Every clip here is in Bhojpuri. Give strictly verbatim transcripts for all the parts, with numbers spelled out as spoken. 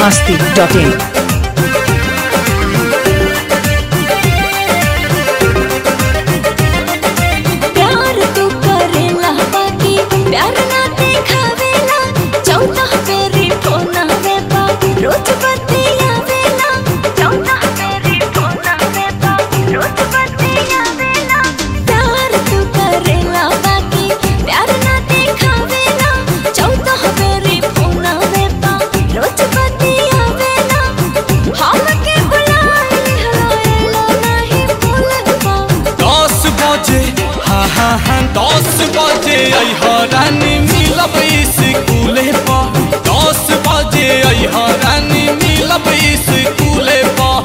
masti dot in. प्यार तू करेला बाकी प्यार ना दिखावेला चौथा फेरी फोना वेपा रोज बतियावेला चौथा फेरी फोना वेपा रोज बतियावेला प्यार तू करेला बाकी प्यार ना दिखावेला चौथा फेरी फोना वेपा रोज बतियावेला हम के बुलाए हलाएला नहीं बोलबा दस बजे हाँ हाँ हाँ दस बजे अइहा रानी मिलब स्कूले पर दस बजे अइहा रानी मिलब स्कूले पर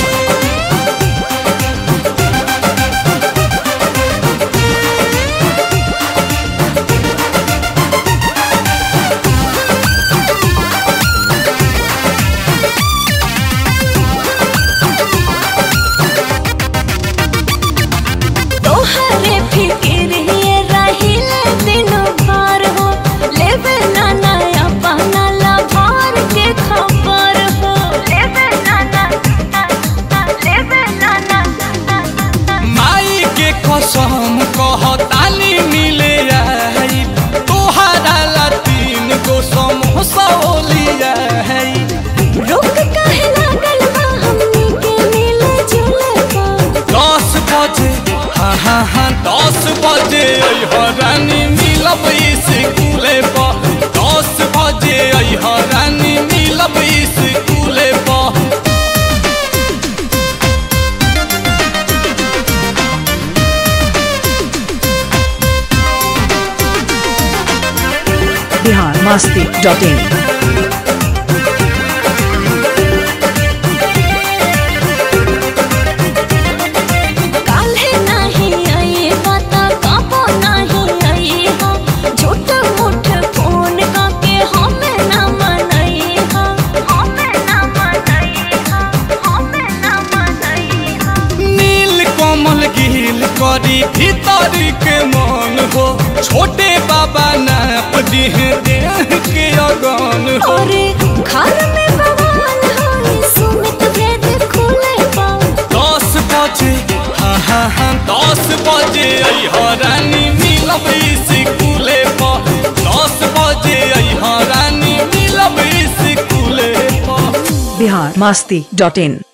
तोहरे फिकिर ये रहिल दिनो भर हो लेवे ना नया बना ला भार के खबर हो लेवे ना ना लेवे ना ना माई के कसम कहतानी मिले आई तोहरा ला तीन गो समोसा लिया है रुक काहे लागल बा हमनी के मिले जुले बा दस बजे हाँ हाँ हाँ दस बजे अइहा रानी मिलब स्कूले पर दस बजे अइहा रानी मिलब स्कूले पर Bihar masti dot in. काल्हे नहीं आई बाता कापो नहीं आई हो झूठ मूठ फोन काके हमें ना मनई हो हमें ना मनई हो हमें ना मनई हो नील कमल गिल करी भीतर के मन हो छोटे बाबा नाप दिह देह के अगन हो अरे घर में बवाल होई सुमित भेद खुले पाओ दस बजे हाँ हाँ हाँ दस बजे अइहा रानी मिलब स्कूले पर दस बजे अइहा रानी मिलब स्कूले पर Bihar masti dot in.